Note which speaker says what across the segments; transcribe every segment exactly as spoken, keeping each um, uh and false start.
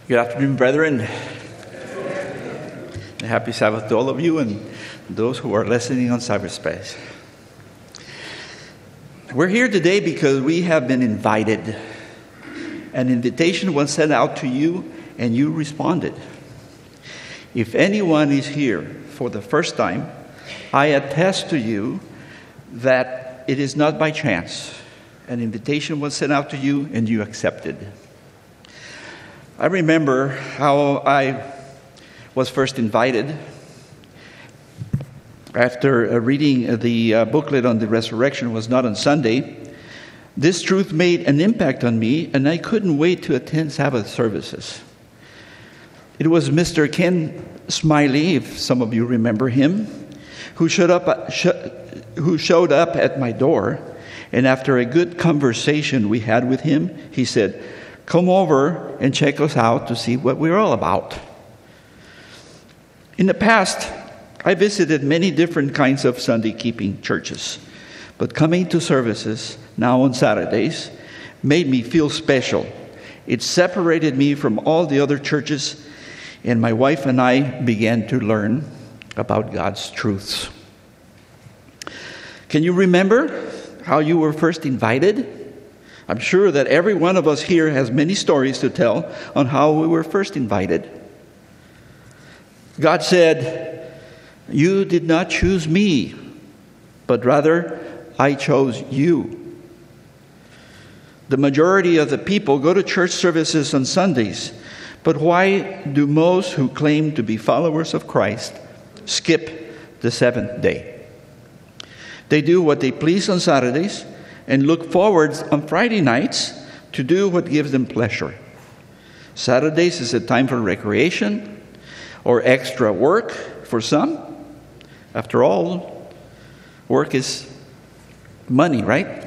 Speaker 1: Good afternoon, brethren. Happy Sabbath to all of you and those who are listening on cyberspace. We're here today because we have been invited. An invitation was sent out to you and you responded. If anyone is here for the first time, I attest to you that it is not by chance. An invitation was sent out to you and you accepted. I remember how I was first invited. After uh, reading the uh, booklet on the resurrection, was not on Sunday, this truth made an impact on me, and I couldn't wait to attend Sabbath services. It was Mister Ken Smiley, if some of you remember him, who showed up, sh- who showed up at my door, and after a good conversation we had with him, he said, "Come over and check us out to see what we're all about." In the past, I visited many different kinds of Sunday-keeping churches, but coming to services now on Saturdays made me feel special. It separated me from all the other churches, and my wife and I began to learn about God's truths. Can you remember how you were first invited? I'm sure that every one of us here has many stories to tell on how we were first invited. God said, "You did not choose me, but rather I chose you." The majority of the people go to church services on Sundays, but why do most who claim to be followers of Christ skip the seventh day? They do what they please on Saturdays and look forward on Friday nights to do what gives them pleasure. Saturdays is a time for recreation or extra work for some. After all, work is money, right?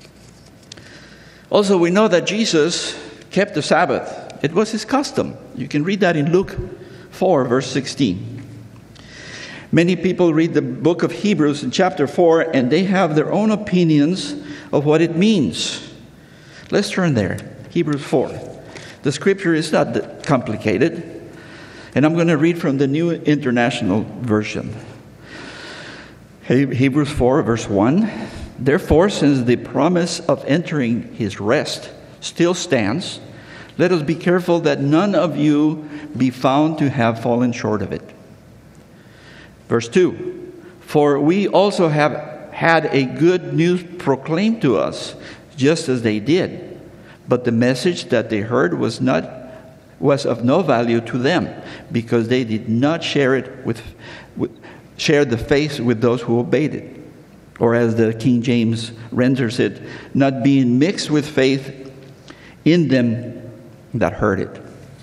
Speaker 1: Also, we know that Jesus kept the Sabbath. It was his custom. You can read that in Luke four, verse sixteen. Many people read the book of Hebrews in chapter four, and they have their own opinions of what it means. Let's turn there. Hebrews four. The scripture is not that complicated. And I'm going to read from the New International Version. Hebrews four, verse one. "Therefore, since the promise of entering his rest still stands, let us be careful that none of you be found to have fallen short of it." Verse two. "For we also have had a good news proclaimed to us, just as they did. But the message that they heard was not was of no value to them, because they did not share it with, with share the faith with those who obeyed it." Or as the King James renders it, "not being mixed with faith in them that heard it."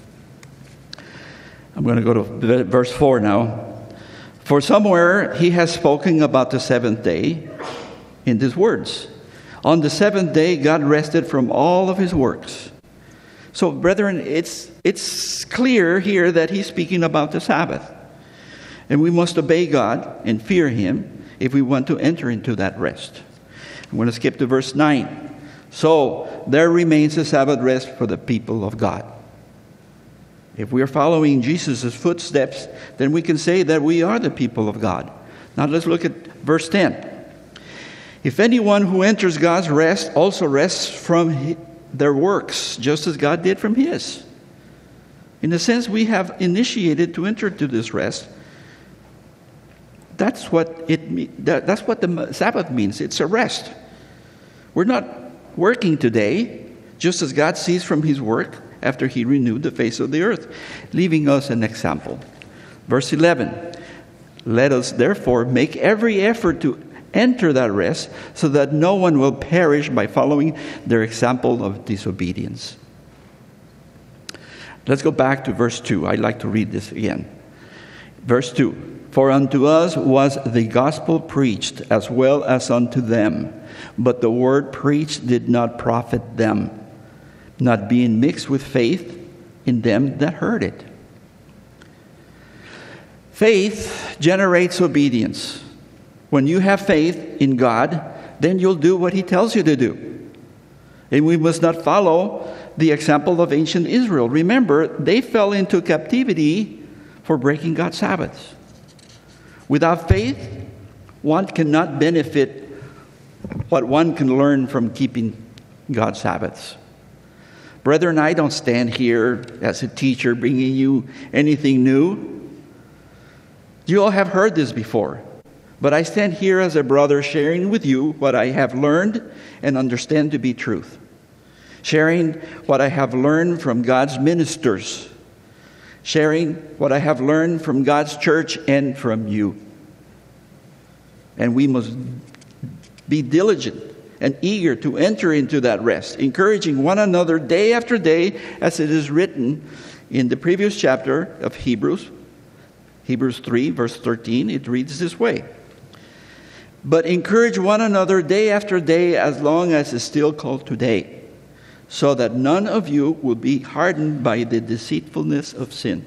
Speaker 1: I'm going to go to verse four now. "For somewhere he has spoken about the seventh day in these words. On the seventh day God rested from all of his works." So, brethren, it's it's clear here that he's speaking about the Sabbath. And we must obey God and fear him if we want to enter into that rest. I'm going to skip to verse nine. "So there remains a Sabbath rest for the people of God." If we are following Jesus' footsteps, then we can say that we are the people of God. Now let's look at verse ten. "If anyone who enters God's rest also rests from their works, just as God did from his." In a sense, we have initiated to enter into this rest. That's what it. That's what the Sabbath means. It's a rest. We're not working today, just as God ceased from his work after he renewed the face of the earth, leaving us an example. Verse eleven. "Let us therefore make every effort to enter that rest, so that no one will perish by following their example of disobedience." Let's go back to verse two. I'd like to read this again. Verse two. "For unto us was the gospel preached as well as unto them, but the word preached did not profit them, not being mixed with faith in them that heard it." Faith generates obedience. When you have faith in God, then you'll do what he tells you to do. And we must not follow the example of ancient Israel. Remember, they fell into captivity for breaking God's Sabbaths. Without faith, one cannot benefit what one can learn from keeping God's Sabbaths. Brethren, I don't stand here as a teacher bringing you anything new. You all have heard this before. But I stand here as a brother sharing with you what I have learned and understand to be truth. Sharing what I have learned from God's ministers. Sharing what I have learned from God's church and from you. And we must be diligent and eager to enter into that rest, encouraging one another day after day, as it is written in the previous chapter of Hebrews, Hebrews three, verse thirteen. It reads this way: "But encourage one another day after day, as long as it's still called today, so that none of you will be hardened by the deceitfulness of sin."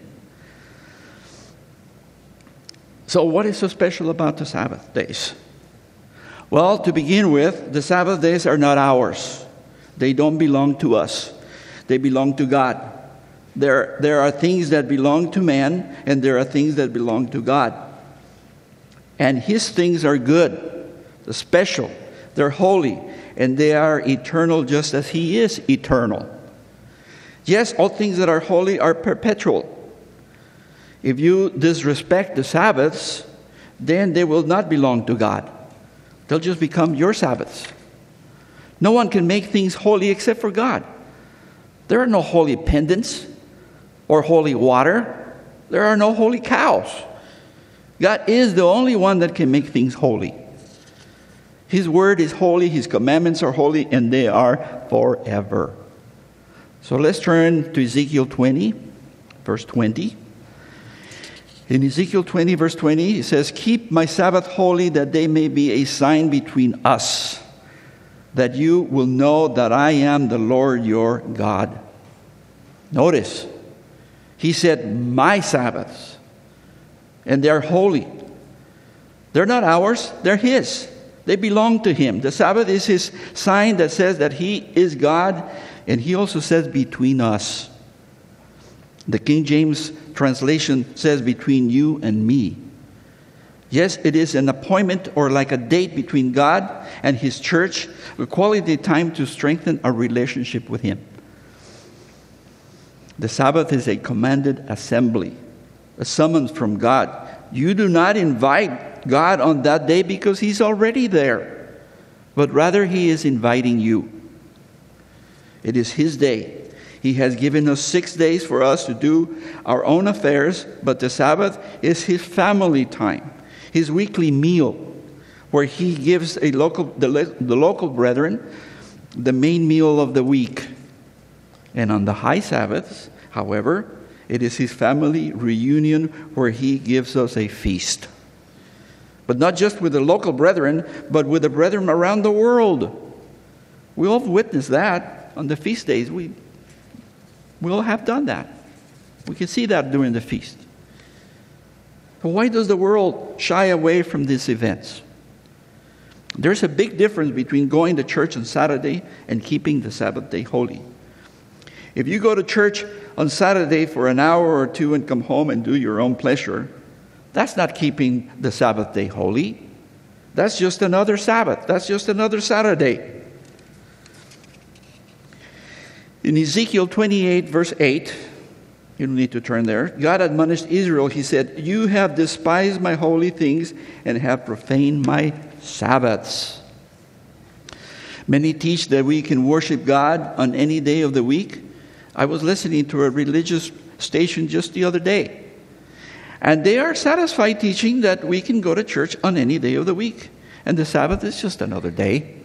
Speaker 1: So what is so special about the Sabbath days? Well, to begin with, the Sabbath days are not ours. They don't belong to us. They belong to God. There, there are things that belong to man, and there are things that belong to God. And His things are good, they're special, they're holy, and they are eternal just as He is eternal. Yes, all things that are holy are perpetual. If you disrespect the Sabbaths, then they will not belong to God. They'll just become your Sabbaths. No one can make things holy except for God. There are no holy pendants or holy water. There are no holy cows. God is the only one that can make things holy. His word is holy, His commandments are holy, and they are forever. So let's turn to Ezekiel twenty, verse twenty. In Ezekiel twenty, verse twenty, it says, "Keep my Sabbath holy, that they may be a sign between us, that you will know that I am the Lord your God." Notice, He said, my Sabbaths, and they're holy. They're not ours, they're His. They belong to Him. The Sabbath is His sign that says that He is God, and He also says between us. The King James translation says between you and me. Yes, it is an appointment or like a date between God and His church, a quality time to strengthen our relationship with Him. The Sabbath is a commanded assembly, a summons from God. You do not invite God on that day because He's already there, but rather He is inviting you. It is His day. He has given us six days for us to do our own affairs, but the Sabbath is His family time, His weekly meal, where He gives a local the, the local brethren the main meal of the week. And on the high Sabbaths, however, it is His family reunion where He gives us a feast. But not just with the local brethren, but with the brethren around the world. We all witness that on the feast days. We We all have done that. We can see that during the feast. But why does the world shy away from these events? There's a big difference between going to church on Saturday and keeping the Sabbath day holy. If you go to church on Saturday for an hour or two and come home and do your own pleasure, that's not keeping the Sabbath day holy. That's just another Sabbath. That's just another Saturday. In Ezekiel twenty-eight, verse eight, you don't need to turn there, God admonished Israel. He said, "You have despised my holy things and have profaned my Sabbaths." Many teach that we can worship God on any day of the week. I was listening to a religious station just the other day, and they are satisfied teaching that we can go to church on any day of the week, and the Sabbath is just another day.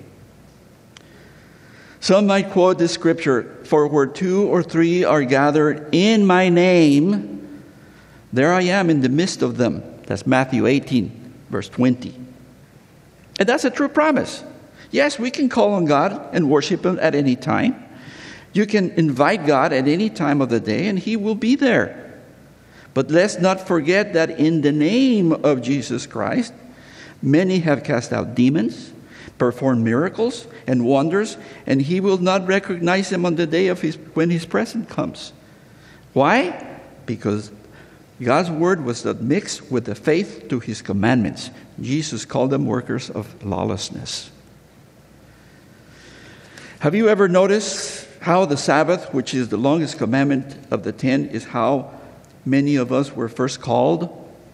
Speaker 1: Some might quote this scripture, "For where two or three are gathered in my name, there I am in the midst of them." That's Matthew eighteen, verse twenty. And that's a true promise. Yes, we can call on God and worship Him at any time. You can invite God at any time of the day, and He will be there. But let's not forget that in the name of Jesus Christ, many have cast out demons. perform miracles and wonders, and he will not recognize them on the day of his when his presence comes. Why? Because God's word was not mixed with the faith to his commandments. Jesus called them workers of lawlessness. Have you ever noticed how the Sabbath, which is the longest commandment of the ten, is how many of us were first called?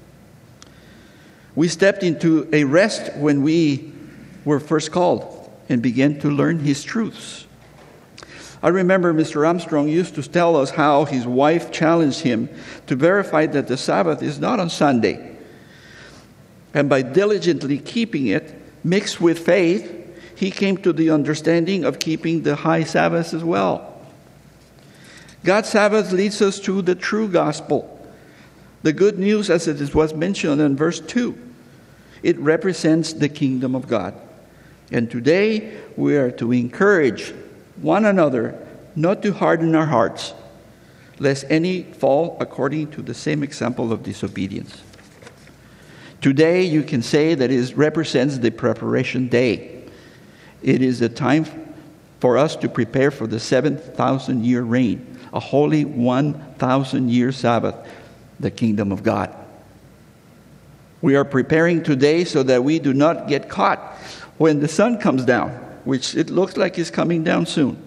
Speaker 1: We stepped into a rest when we were first called and began to learn his truths. I remember Mister Armstrong used to tell us how his wife challenged him to verify that the Sabbath is not on Sunday. And by diligently keeping it, mixed with faith, he came to the understanding of keeping the high Sabbath as well. God's Sabbath leads us to the true gospel. The good news, as it was mentioned in verse two, it represents the kingdom of God. And today we are to encourage one another not to harden our hearts, lest any fall according to the same example of disobedience. Today you can say that it represents the preparation day. It is a time for us to prepare for the seven thousand year reign, a holy one thousand year Sabbath, the kingdom of God. We are preparing today so that we do not get caught when the sun comes down, which it looks like is coming down soon.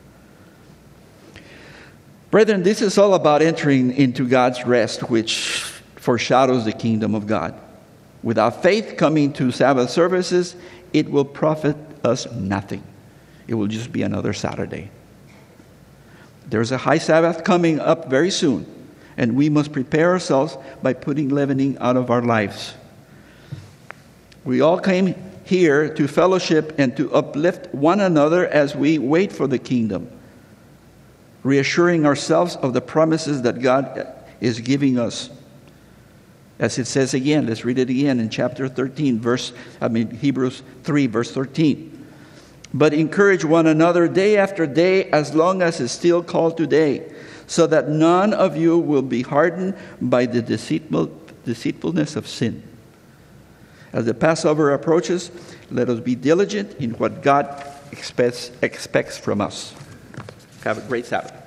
Speaker 1: Brethren, this is all about entering into God's rest, which foreshadows the kingdom of God. Without faith coming to Sabbath services, it will profit us nothing. It will just be another Saturday. There's a high Sabbath coming up very soon, and we must prepare ourselves by putting leavening out of our lives. We all came here to fellowship and to uplift one another as we wait for the kingdom, reassuring ourselves of the promises that God is giving us. As it says again, let's read it again in chapter thirteen, verse, I mean Hebrews three, verse thirteen. But encourage one another day after day, as long as it's still called today, so that none of you will be hardened by the deceitful, deceitfulness of sin. As the Passover approaches, let us be diligent in what God expects, expects from us. Have a great Sabbath.